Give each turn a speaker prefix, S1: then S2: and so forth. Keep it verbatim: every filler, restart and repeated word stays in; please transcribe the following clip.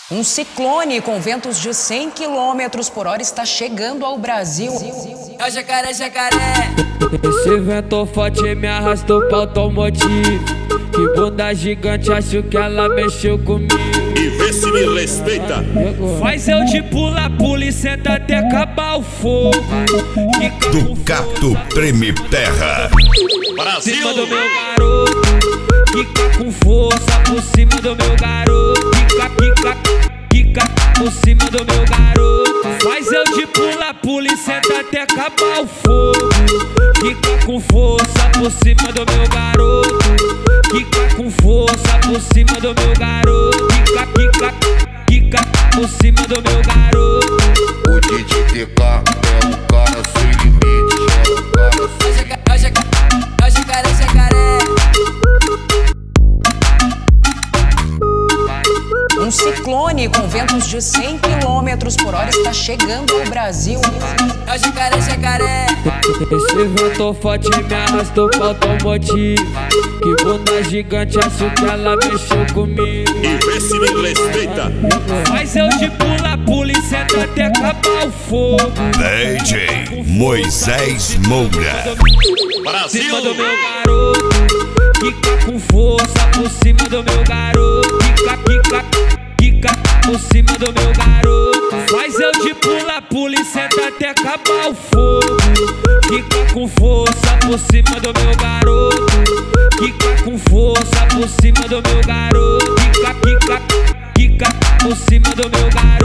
S1: Um ciclone com ventos de cem quilômetros por hora está chegando ao Brasil.
S2: É o jacaré, jacaré.
S3: Esse vento forte me arrastou pra automotivo. Que bunda gigante, acho que ela mexeu comigo.
S4: E vê se me respeita.
S3: Faz eu de pula, pula e senta até acabar o fogo.
S4: Ducato treme terra. Brasil!
S3: Cima do meu garoto, quica com força por cima do meu garoto. Quica, quica, quica por cima do meu garoto. Faz eu de pula, pula e senta até acabar o fogo. Quica com força por cima do meu garoto. Quica com força por cima do meu garoto. Quica, quica, quica por cima do meu garoto.
S5: O D J T K é um cara sem limite, é um cara sem
S2: É o jacaré, é o jacaré, jacaré.
S1: Um ciclone com ventos de cem quilômetros por hora está chegando ao Brasil.
S2: É o jacaré, jacaré.
S3: Esse vento forte me arrastou pra automotivo. Que bunda gigante, acho que ela mexeu comigo.
S4: E vê se me respeita.
S3: Faz eu de pula, pula e senta até acabar o fogo.
S4: D J Moisés Moura. Brasil!
S3: Cima do meu garoto, quica com força por cima do meu garoto. Quica, quica, quica por cima do meu garoto. Faz eu de pula, pula e senta até acabar o fogo. Quica com força por cima do meu garoto. Quica com força por cima do meu garoto. Quica, quica, quica por cima do meu garoto.